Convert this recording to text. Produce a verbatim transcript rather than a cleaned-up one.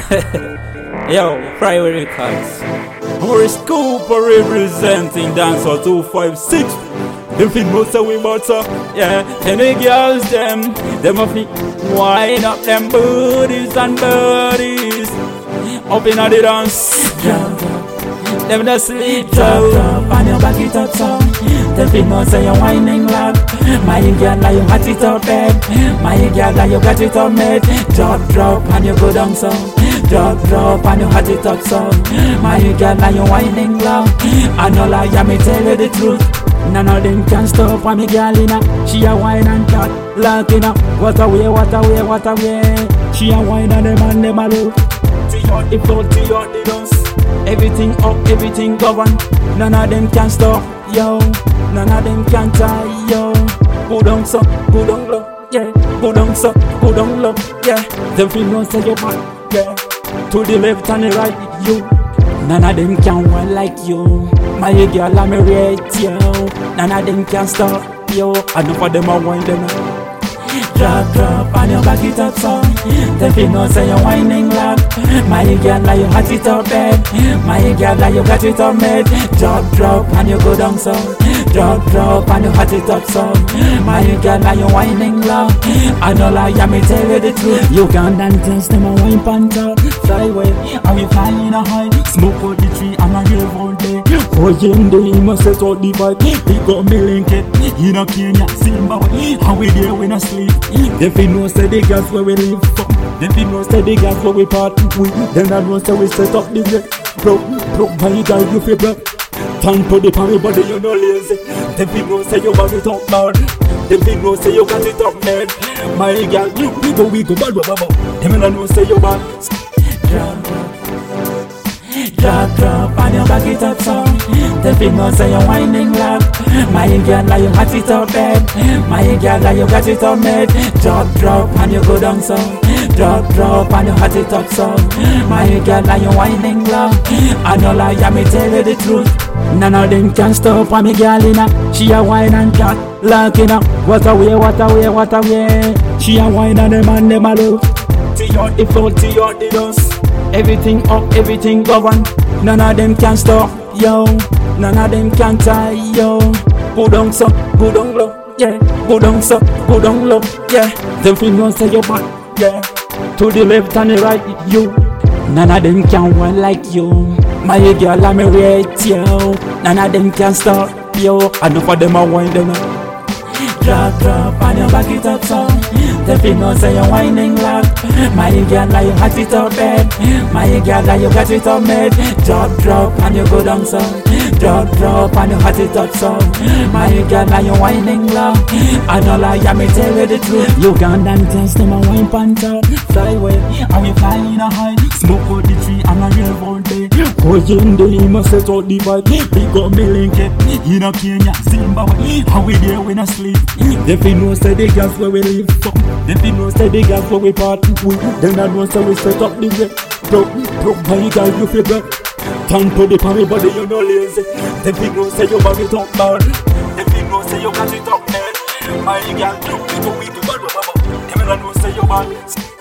Yo, Friday Records. Horace Cooper representing Dancehall two five six. Them fit most of we butter, yeah. And the girls them, them a fit wind up them booties and bodies. Up in the dance, drop, drop. Them the sleep, drop, drop. And you back it up so. Them fit know say you whining loud. My girl, now you hot it up bed. My girl, now you got it up made. Drop, drop, and you go down so. Drop, drop, and you hot it up so. My girl, now you whining loud. I know lie, yeah, me tell you the truth. None of them can stop when me girl inna. She a wine and talk, like inna. What a way, what a way, what a way. She a wine and them and them a look. T-out the floor, T-out the dance. Everything up, everything govern. None of them can stop, yo. None of them can tie, yo. Go down so, go down low, yeah. Go down so, go down low, yeah. Them feel no say you back, yeah. To the left and the right, you. None of them can wine like you. My girl, I'm a rate, yo. None of them can stop, yo. Enough of them are wine, them. Drop, drop, and you back it up, so. Them feel no say you whining loud. My girl, now you hot it up bed. My girl, now you got it up made. Drop, drop, and you go down, so. Drop, drop, and you hot it up, so. My girl, now you whining loud. I know lie, yeah, me tell you the truth. You can't dance, them a wine pan top. Fly away, and we fly in a high. Smoke out the tree, and I hear all day. Oh, yeah, they must set out the vibe. We got me link it, in a Kenya, Zimbabwe. How we there when I sleep. Them fi know say the gas where we live from. Them fi know say the gas where we party with. Them that know say we set up the jet. Bro, bro, my guy you fi broke. Turn to the party body you no lazy. Them fi know say you got it up bad. Them fi know say you got it up mad. My girl you we go we go bad bad bad. Them that know say you bad. Drop, drop, drop, and you back it up so. Them fi know say you whining loud. My girl, now you hot it up bed. My girl, now you got it up made. Drop, drop, and you go down so. Drop, drop, and you hot it up so. My girl, now you whining loud. I know lie, yeah, me tell you the truth. None of them can stop when me girl inna. She a wine and talk, like inna. What a way, what a way, what a way. She a wine and them and them a look. T-out the floor, T-out the dust. Everything up, everything govern. None of them can stop, yo. None of them can tie, yo. Go down so, go down low, yeah. Go down so, go down low, yeah. Them feel no say you back, yeah. To the left and the right, you. None of them can wine like you. My girl, I'm a rate, yo. None of them can stop, yo. Enough of them are wine, them. Drop, drop, and you back it up so. Them feel no say you whining loud. My girl, now you hot it up bed. My girl, now you got it up made. Drop, drop, and you go down so. Drop, drop, and you hot it up so. My girl, now you whining loud. I know lie, yeah, me tell you the truth. You can't dance, them a wine pan top. Fly away, and we fly in a high. Smoke out the tree, and I hear all day. Oh, yeah, they must set out the vibe. We got me link it, in a Kenya, Zimbabwe. How we there when I sleep. Them fi know say the gas where we live from. Them fi know say the gas where we party with. Them that know say we set up the jet. Broke, broke, my guy you fi broke. Turn to the party body you no lazy. Them fi know say you bag it up bad. Them fi know say you got it up mad. My girl you we go we go bad bad bad. Them that know say you bad.